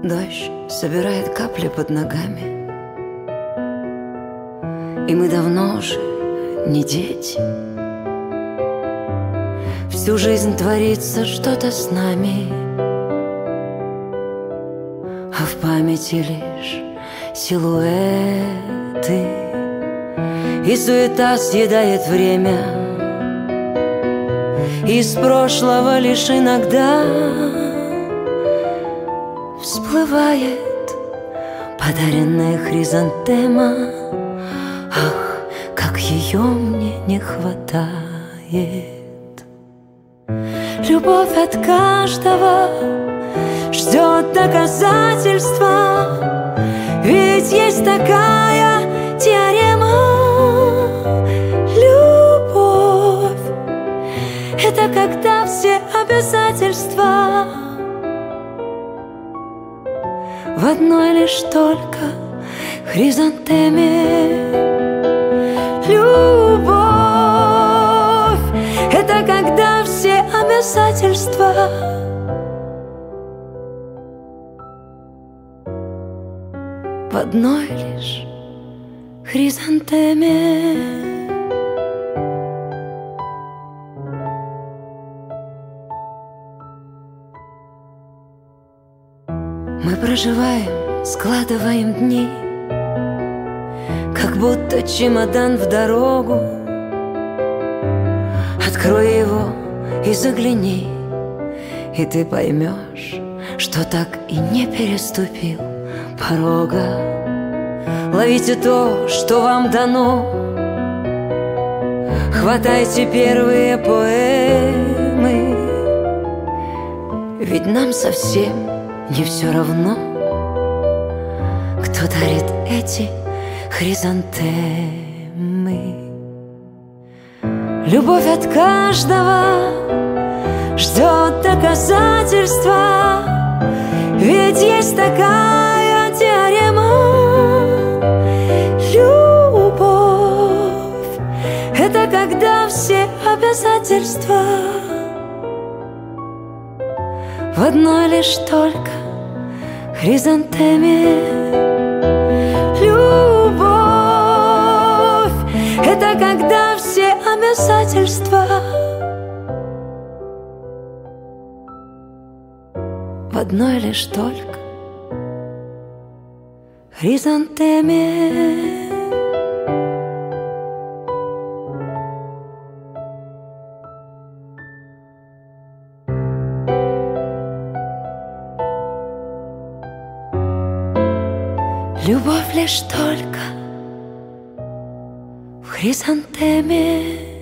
Дождь собирает капли под ногами, и мы давно уже не дети. Всю жизнь творится что-то с нами, а в памяти лишь силуэты, и суета съедает время. Из прошлого лишь иногда всплывает подаренная хризантема. Ах, как ее мне не хватает. Любовь от каждого ждет доказательства, ведь есть такая теорема. Любовь — это когда все обязательства в одной лишь только хризантеме. Любовь — это когда все обязательства в одной лишь хризантеме. Мы проживаем, складываем дни, как будто чемодан в дорогу. Открой его и загляни, и ты поймешь, что так и не переступил порога. Ловите то, что вам дано, хватайте первые поэмы, ведь нам совсем не все равно, кто дарит эти хризантемы. Любовь от каждого ждет доказательства, ведь есть такая теорема. Любовь — это когда все обязательства в одной лишь только хризантеме. Любовь — это когда все обязательства в одной лишь только хризантеме. Любовь лишь только в хризантеме.